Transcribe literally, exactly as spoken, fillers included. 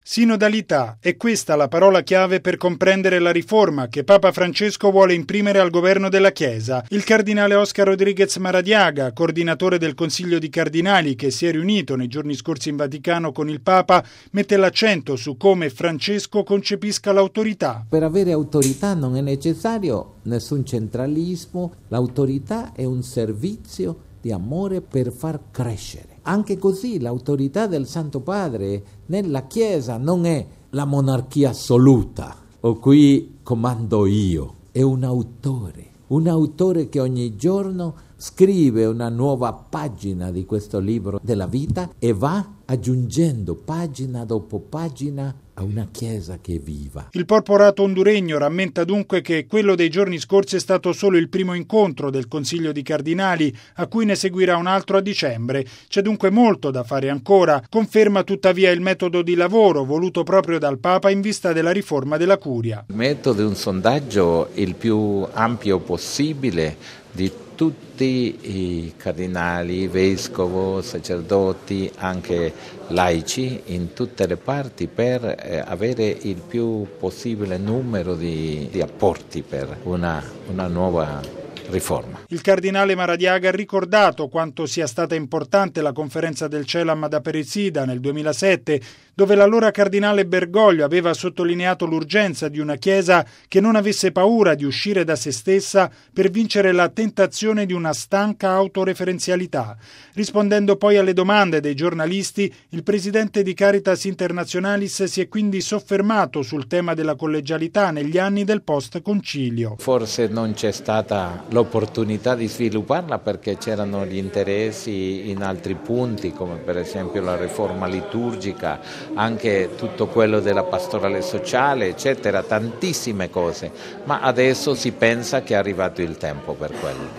Sinodalità, è questa la parola chiave per comprendere la riforma che Papa Francesco vuole imprimere al governo della Chiesa. Il cardinale Oscar Rodríguez Maradiaga, coordinatore del Consiglio di Cardinali che si è riunito nei giorni scorsi in Vaticano con il Papa, mette l'accento su come Francesco concepisca l'autorità. Per avere autorità non è necessario nessun centralismo, l'autorità è un servizio di amore per far crescere. Anche così l'autorità del Santo Padre nella Chiesa non è la monarchia assoluta, o qui comando io, è un autore, un autore che ogni giorno scrive una nuova pagina di questo libro della vita e va aggiungendo pagina dopo pagina a una Chiesa che è viva. Il porporato honduregno rammenta dunque che quello dei giorni scorsi è stato solo il primo incontro del Consiglio di Cardinali, a cui ne seguirà un altro a dicembre. C'è dunque molto da fare ancora. Conferma tuttavia il metodo di lavoro voluto proprio dal Papa in vista della riforma della Curia. Il metodo è un sondaggio il più ampio possibile di tutti i cardinali, vescovi, sacerdoti, anche laici in tutte le parti per eh, avere il più possibile numero di, di apporti per una, una nuova riforma. Il cardinale Maradiaga ha ricordato quanto sia stata importante la conferenza del CELAM ad Aparecida nel duemilasette, dove l'allora cardinale Bergoglio aveva sottolineato l'urgenza di una Chiesa che non avesse paura di uscire da se stessa per vincere la tentazione di una stanca autoreferenzialità. Rispondendo poi alle domande dei giornalisti, il presidente di Caritas Internationalis si è quindi soffermato sul tema della collegialità negli anni del post-concilio. Forse non c'è stata l'opportunità di svilupparla perché c'erano gli interessi in altri punti, come per esempio la riforma liturgica, anche tutto quello della pastorale sociale, eccetera, tantissime cose, ma adesso si pensa che è arrivato il tempo per quello.